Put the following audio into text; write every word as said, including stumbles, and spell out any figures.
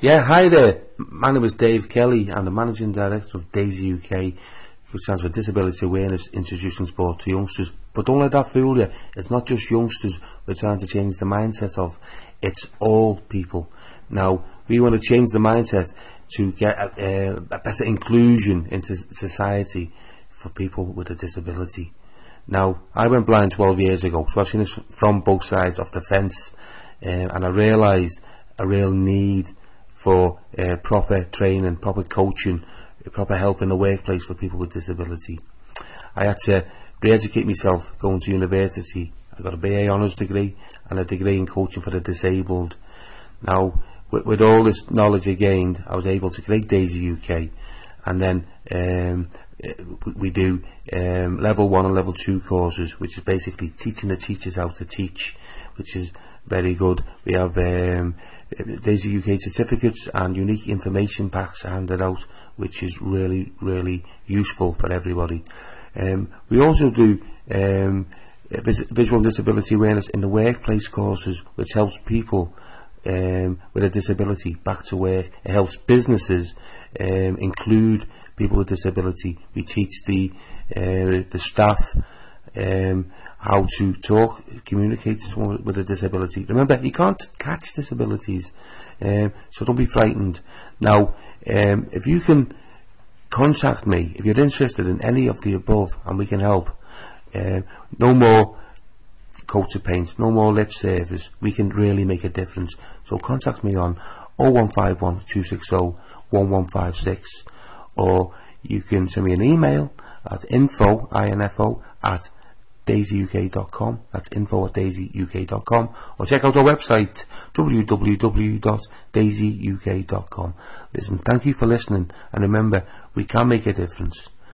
Yeah, hi there. My name is Dave Kelly. I'm the Managing Director of Daisy U K, which stands for Disability Awareness Introducing Sport to Youngsters. But don't let that fool you. It's not just youngsters we're trying to change the mindset of. It's all people. Now, we want to change the mindset to get a, a better inclusion into society for people with a disability. Now, I went blind twelve years ago, so I've seen this from both sides of the fence, um, and I realised a real need for uh, proper training, proper coaching, proper help in the workplace for people with disability. I had to re-educate myself going to university. I got a B A Honours degree and a degree in coaching for the disabled. Now, with, with all this knowledge I gained, I was able to create Daisy U K, and then um, we do um, level one and level two courses, which is basically teaching the teachers how to teach, which is very good. We have um, Daisy U K certificates and unique information packs handed out, which is really, really useful for everybody. Um, we also do um, vis visual disability awareness in the workplace courses, which helps people um, with a disability back to work. It helps businesses um, include people with disability. We teach the uh, the staff um, how to talk, communicate to someone with a disability. Remember, you can't catch disabilities, um, so don't be frightened. Now, um, if you can contact me, if you're interested in any of the above, and we can help. Um, no more coats of paint, no more lip service. We can really make a difference. So contact me on oh one five one, two six oh, one one five six, or you can send me an email at info, info at daisy u k dot com. That's info at daisy u k dot com, or check out our website w w w dot daisy u k dot com. Listen, thank you for listening, and remember, we can make a difference.